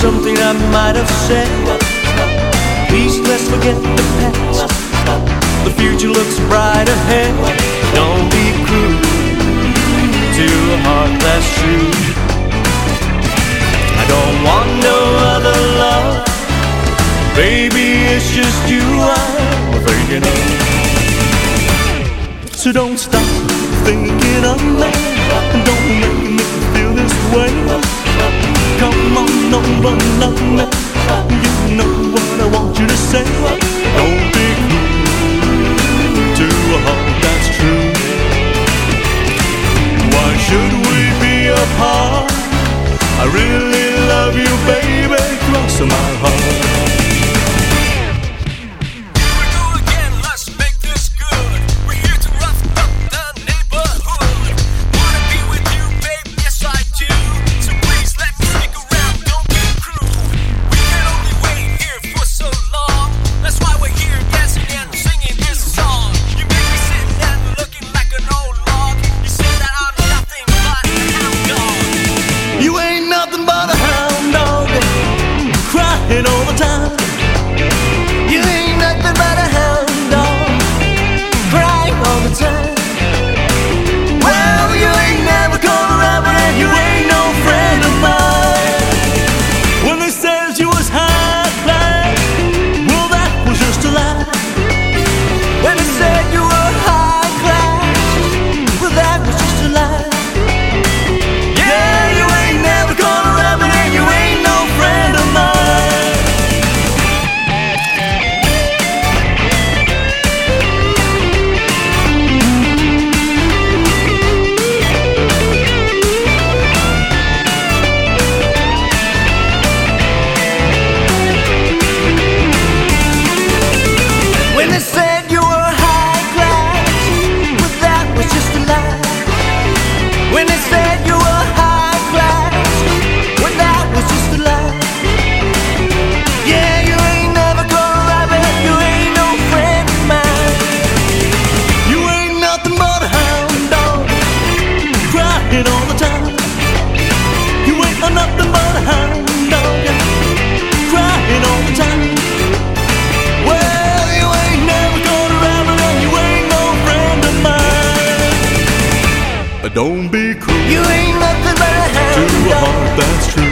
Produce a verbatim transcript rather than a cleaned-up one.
something I might have said. Please let's forget the past. The future looks bright ahead. Don't be cruel to a heart that's true. I don't want no other love. Baby, it's just you I'm thinking of. So don't stop thinking of me. Don't make me feel this way. Come on over, love me. You know what I want you to say. Don't be cruel to a heart that's true. Why should we be apart? I really love you, baby, cross my heart. All the time, you ain't nothing but a hound dog, crying all the time. Well, you ain't never gonna rap it, and you ain't no friend of mine. When they said you was high class, well, that was just a lie. When they said you were high class, well, that was just a lie. Yeah, you ain't never gonna rap it, and you ain't no friend of mine. All the time, you ain't nothing but a hound dog, crying all the time. Well, you ain't never gonna rap it, and you ain't no friend of mine. But don't be cruel. You ain't nothing but a hound dog to a heart that's true.